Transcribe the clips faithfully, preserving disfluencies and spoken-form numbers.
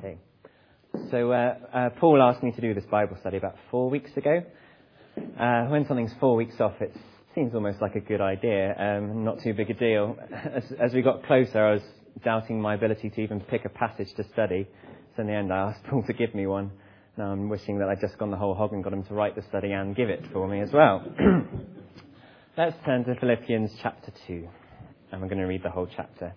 Okay. So uh, uh, Paul asked me to do this Bible study about four weeks ago. Uh, when something's four weeks off, it seems almost like a good idea, um, not too big a deal. As, as we got closer, I was doubting my ability to even pick a passage to study. So in the end, I asked Paul to give me one. Now I'm wishing that I'd just gone the whole hog and got him to write the study and give it for me as well. Let's turn to Philippians chapter two, and we're going to read the whole chapter.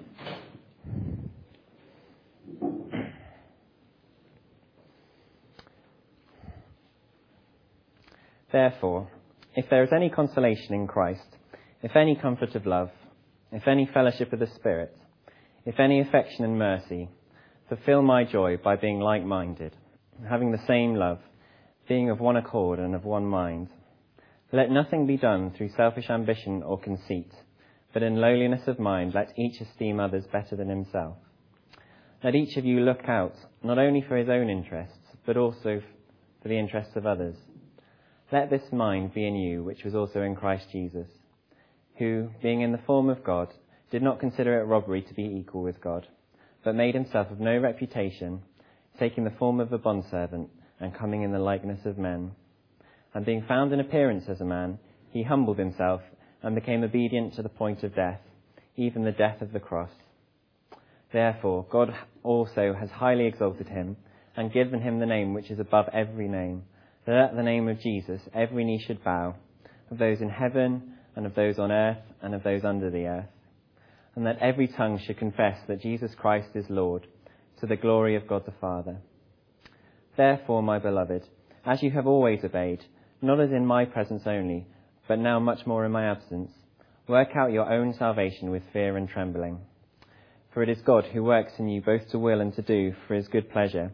Therefore, if there is any consolation in Christ, if any comfort of love, if any fellowship of the Spirit, if any affection and mercy, fulfill my joy by being like-minded, having the same love, being of one accord and of one mind. Let nothing be done through selfish ambition or conceit, but in lowliness of mind let each esteem others better than himself. Let each of you look out not only for his own interests, but also for the interests of others. Let this mind be in you, which was also in Christ Jesus, who, being in the form of God, did not consider it robbery to be equal with God, but made himself of no reputation, taking the form of a bondservant and coming in the likeness of men. And being found in appearance as a man, he humbled himself and became obedient to the point of death, even the death of the cross. Therefore, God also has highly exalted him and given him the name which is above every name, that at the name of Jesus every knee should bow, of those in heaven and of those on earth and of those under the earth, and that every tongue should confess that Jesus Christ is Lord, to the glory of God the Father. Therefore, my beloved, as you have always obeyed, not as in my presence only, but now much more in my absence, work out your own salvation with fear and trembling. For it is God who works in you both to will and to do for his good pleasure.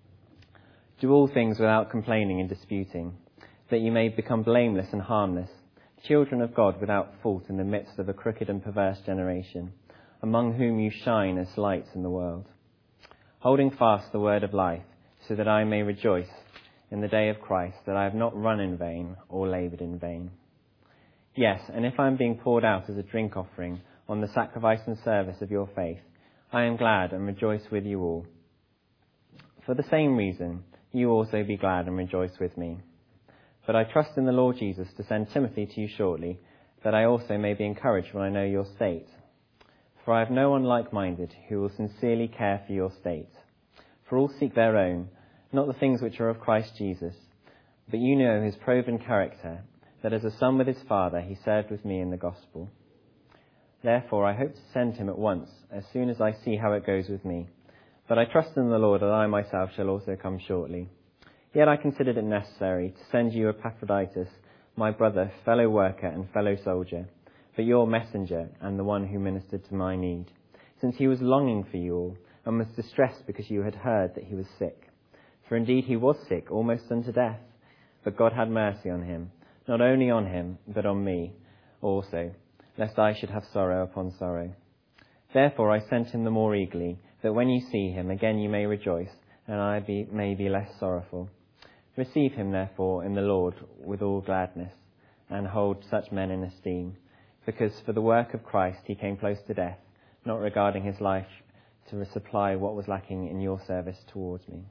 Do all things without complaining and disputing, that you may become blameless and harmless, children of God without fault in the midst of a crooked and perverse generation, among whom you shine as lights in the world, holding fast the word of life, so that I may rejoice in the day of Christ, that I have not run in vain or laboured in vain. Yes, and if I am being poured out as a drink offering on the sacrifice and service of your faith, I am glad and rejoice with you all. For the same reason, you also be glad and rejoice with me. But I trust in the Lord Jesus to send Timothy to you shortly, that I also may be encouraged when I know your state. For I have no one like-minded who will sincerely care for your state. For all seek their own, not the things which are of Christ Jesus. But you know his proven character, that as a son with his father he served with me in the gospel. Therefore I hope to send him at once, as soon as I see how it goes with me. But I trust in the Lord that I myself shall also come shortly. Yet I considered it necessary to send you Epaphroditus, my brother, fellow worker and fellow soldier, but your messenger and the one who ministered to my need, since he was longing for you all, and was distressed because you had heard that he was sick. For indeed he was sick, almost unto death, but God had mercy on him, not only on him, but on me also, lest I should have sorrow upon sorrow. Therefore I sent him the more eagerly, that when you see him again you may rejoice, and I be, may be less sorrowful. Receive him therefore in the Lord with all gladness, and hold such men in esteem, because for the work of Christ he came close to death, not regarding his life to supply what was lacking in your service towards me.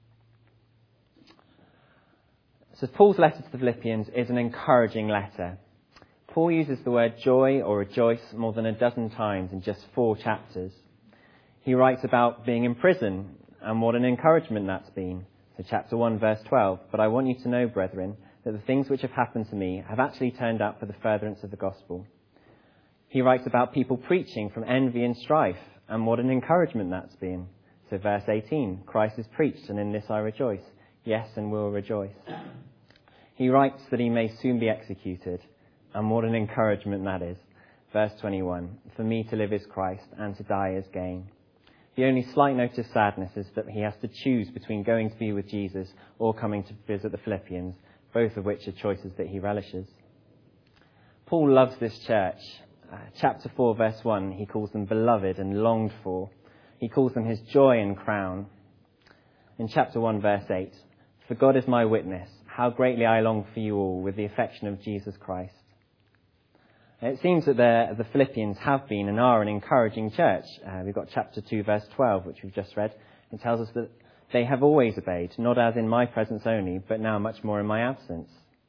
So Paul's letter to the Philippians is an encouraging letter. Paul uses the word joy or rejoice more than a dozen times in just four chapters. He writes about being in prison and what an encouragement that's been. So chapter one, verse twelve, but I want you to know, brethren, that the things which have happened to me have actually turned out for the furtherance of the gospel. He writes about people preaching from envy and strife, and what an encouragement that's been. So verse eighteen, Christ is preached, and in this I rejoice. Yes, and will rejoice. He writes that he may soon be executed, and what an encouragement that is. Verse twenty-one, for me to live is Christ, and to die is gain. The only slight note of sadness is that he has to choose between going to be with Jesus or coming to visit the Philippians, both of which are choices that he relishes. Paul loves this church. Uh, chapter four, verse one, he calls them beloved and longed for. He calls them his joy and crown. In chapter one, verse eight, for God is my witness, how greatly I long for you all with the affection of Jesus Christ. It seems that the, the Philippians have been and are an encouraging church. Uh, we've got chapter two, verse twelve, which we've just read. It tells us that they have always obeyed, not as in my presence only, but now much more in my absence.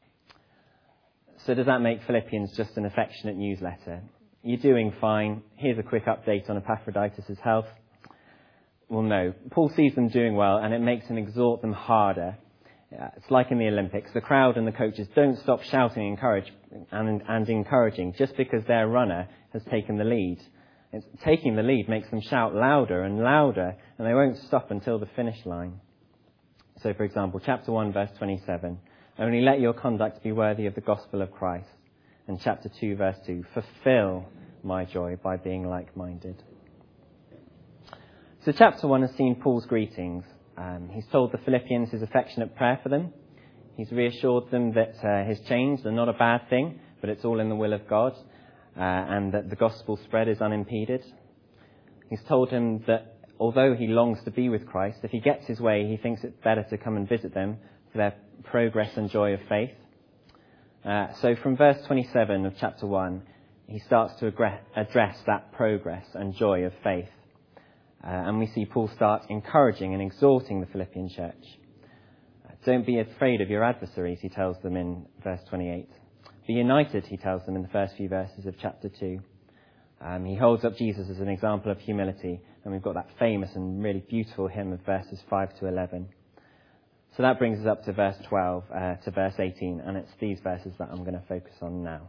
So does that make Philippians just an affectionate newsletter? You're doing fine. Here's a quick update on Epaphroditus' health. Well, no. Paul sees them doing well, and it makes him exhort them harder. It's like in the Olympics. The crowd and the coaches don't stop shouting encourage, and, and encouraging just because their runner has taken the lead. It's, taking the lead makes them shout louder and louder, and they won't stop until the finish line. So, for example, chapter one, verse twenty-seven, only let your conduct be worthy of the gospel of Christ. And chapter two, verse two, fulfill my joy by being like-minded. So chapter one has seen Paul's greetings. Um, he's told the Philippians his affectionate prayer for them. He's reassured them that uh, his chains are not a bad thing, but it's all in the will of God, uh, and that the gospel spread is unimpeded. He's told him that although he longs to be with Christ, if he gets his way, he thinks it's better to come and visit them for their progress and joy of faith. Uh, so from verse twenty-seven of chapter one, he starts to address that progress and joy of faith. Uh, and we see Paul start encouraging and exhorting the Philippian church. Uh, don't be afraid of your adversaries, he tells them in verse twenty-eight. Be united, he tells them in the first few verses of chapter two. Um, he holds up Jesus as an example of humility, and we've got that famous and really beautiful hymn of verses five to eleven. So that brings us up to verse twelve, uh, to verse eighteen, and it's these verses that I'm going to focus on now.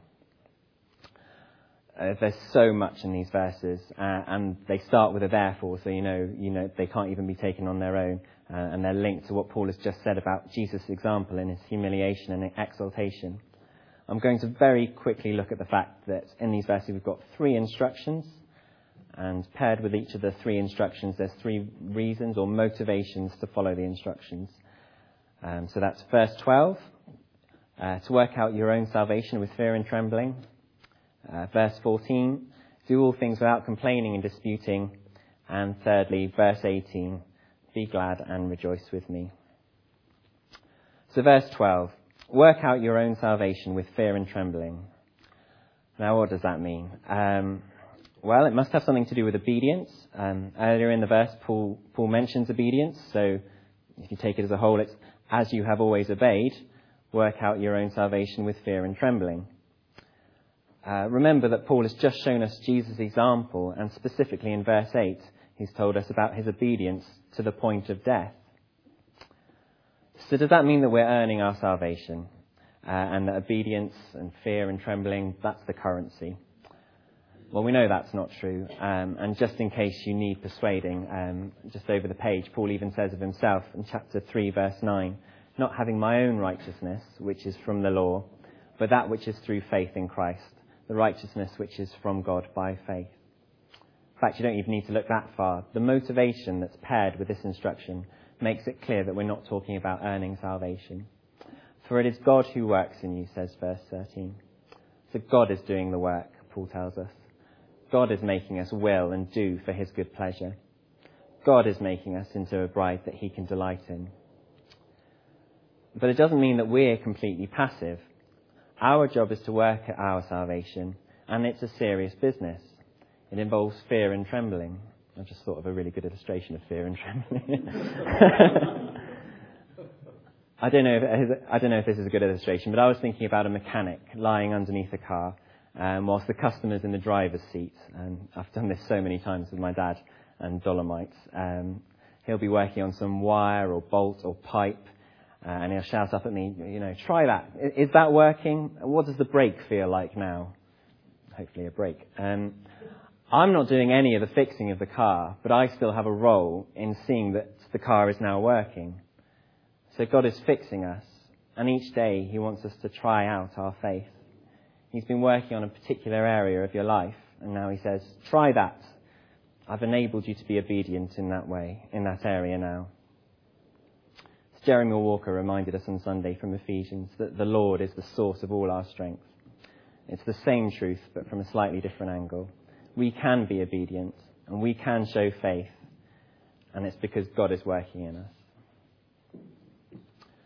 Uh, there's so much in these verses, uh, and they start with a therefore, so you know, you know they can't even be taken on their own, uh, and they're linked to what Paul has just said about Jesus' example in his humiliation and exaltation. I'm going to very quickly look at the fact that in these verses we've got three instructions, and paired with each of the three instructions, there's three reasons or motivations to follow the instructions. Um, so that's verse twelve, uh, to work out your own salvation with fear and trembling. Uh, verse fourteen, do all things without complaining and disputing. And thirdly, verse eighteen, be glad and rejoice with me. So verse twelve, work out your own salvation with fear and trembling. Now what does that mean? Um, well, it must have something to do with obedience. Um, earlier in the verse, Paul, Paul mentions obedience. So if you take it as a whole, it's as you have always obeyed, work out your own salvation with fear and trembling. Uh, remember that Paul has just shown us Jesus' example, and specifically in verse eight, he's told us about his obedience to the point of death. So does that mean that we're earning our salvation, uh, and that obedience and fear and trembling, that's the currency? Well, we know that's not true, um, and just in case you need persuading, um, just over the page, Paul even says of himself in chapter three, verse nine, not having my own righteousness, which is from the law, but that which is through faith in Christ, the righteousness which is from God by faith. In fact, you don't even need to look that far. The motivation that's paired with this instruction makes it clear that we're not talking about earning salvation. For it is God who works in you, says verse thirteen. So God is doing the work, Paul tells us. God is making us will and do for his good pleasure. God is making us into a bride that he can delight in. But it doesn't mean that we're completely passive. Our job is to work at our salvation, and it's a serious business. It involves fear and trembling. I just thought of a really good illustration of fear and trembling. I don't know if, I don't know if this is a good illustration, but I was thinking about a mechanic lying underneath a car, um, whilst the customer's in the driver's seat. And I've done this so many times with my dad and Dolomites. Um, he'll be working on some wire or bolt or pipe, Uh, and he'll shout up at me, you know, try that. Is, is that working? What does the brake feel like now? Hopefully a brake. Um, I'm not doing any of the fixing of the car, but I still have a role in seeing that the car is now working. So God is fixing us, and each day he wants us to try out our faith. He's been working on a particular area of your life, and now he says, try that. I've enabled you to be obedient in that way, in that area now. Jeremy Walker reminded us on Sunday from Ephesians that the Lord is the source of all our strength. It's the same truth, but from a slightly different angle. We can be obedient, and we can show faith, and it's because God is working in us.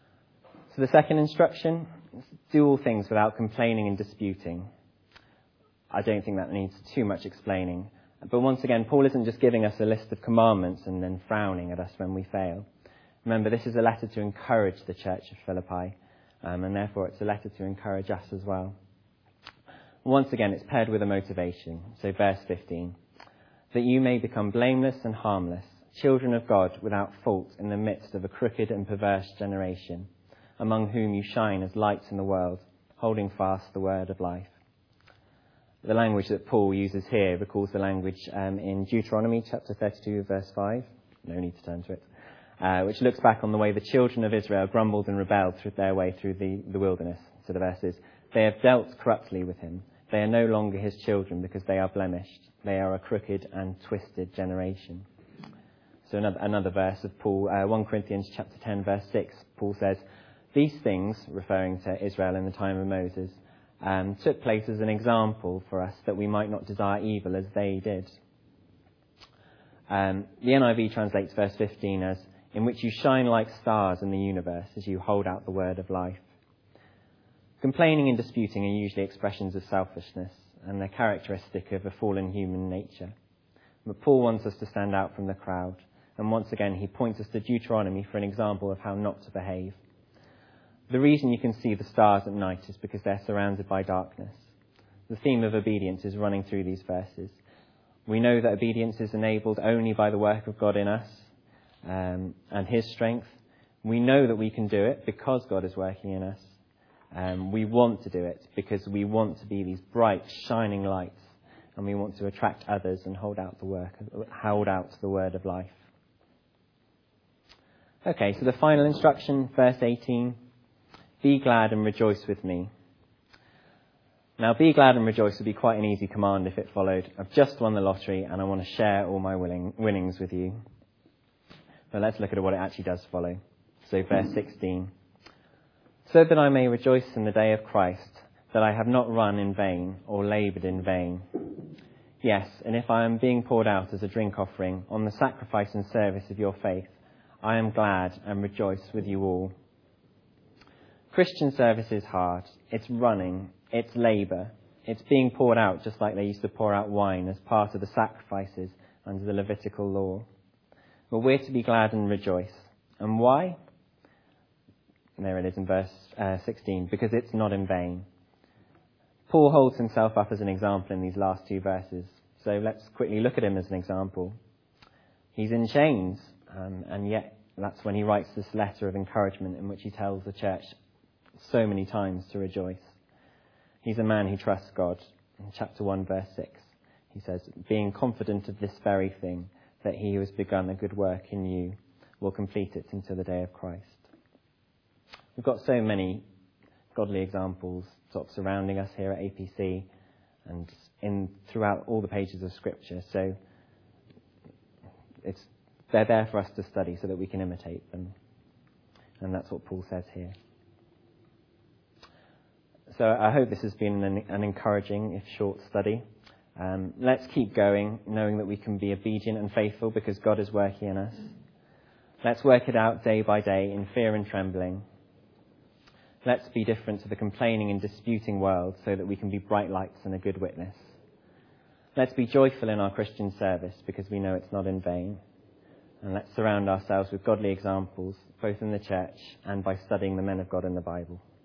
So the second instruction is do all things without complaining and disputing. I don't think that needs too much explaining. But once again, Paul isn't just giving us a list of commandments and then frowning at us when we fail. Remember, this is a letter to encourage the church of Philippi, um, and therefore it's a letter to encourage us as well. Once again, it's paired with a motivation. So verse fifteen, that you may become blameless and harmless, children of God without fault in the midst of a crooked and perverse generation, among whom you shine as lights in the world, holding fast the word of life. The language that Paul uses here recalls the language um, in Deuteronomy chapter thirty-two, verse five. No need to turn to it. Uh, which looks back on the way the children of Israel grumbled and rebelled through their way through the, the wilderness. So the verse is, they have dealt corruptly with him. They are no longer his children because they are blemished. They are a crooked and twisted generation. So another, another verse of Paul, uh, First Corinthians chapter ten, verse six, Paul says, these things, referring to Israel in the time of Moses, um, took place as an example for us that we might not desire evil as they did. Um, the N I V translates verse fifteen as, in which you shine like stars in the universe as you hold out the word of life. Complaining and disputing are usually expressions of selfishness, and they're characteristic of a fallen human nature. But Paul wants us to stand out from the crowd, and once again he points us to Deuteronomy for an example of how not to behave. The reason you can see the stars at night is because they're surrounded by darkness. The theme of obedience is running through these verses. We know that obedience is enabled only by the work of God in us, Um, and his strength. We know that we can do it because God is working in us. Um, we want to do it because we want to be these bright, shining lights, and we want to attract others and hold out the work, hold out the word of life. Okay, so the final instruction, verse eighteen, be glad and rejoice with me. Now, be glad and rejoice would be quite an easy command if it followed, I've just won the lottery and I want to share all my winning, winnings with you. But let's look at what it actually does follow. So verse sixteen. So that I may rejoice in the day of Christ, that I have not run in vain or laboured in vain. Yes, and if I am being poured out as a drink offering on the sacrifice and service of your faith, I am glad and rejoice with you all. Christian service is hard. It's running. It's labour. It's being poured out just like they used to pour out wine as part of the sacrifices under the Levitical law. But we're to be glad and rejoice. And why? And there it is in verse uh, sixteen. Because it's not in vain. Paul holds himself up as an example in these last two verses. So let's quickly look at him as an example. He's in chains, um, and yet that's when he writes this letter of encouragement in which he tells the church so many times to rejoice. He's a man who trusts God. In chapter one, verse six, he says, being confident of this very thing, that he who has begun a good work in you will complete it until the day of Christ. We've got so many godly examples sort of surrounding us here at A P C and in throughout all the pages of Scripture. So it's they're there for us to study so that we can imitate them. And that's what Paul says here. So I hope this has been an, an encouraging, if short, study. Um, let's keep going, knowing that we can be obedient and faithful because God is working in us. Let's work it out day by day in fear and trembling. Let's be different to the complaining and disputing world so that we can be bright lights and a good witness. Let's be joyful in our Christian service because we know it's not in vain. And let's surround ourselves with godly examples, both in the church and by studying the men of God in the Bible.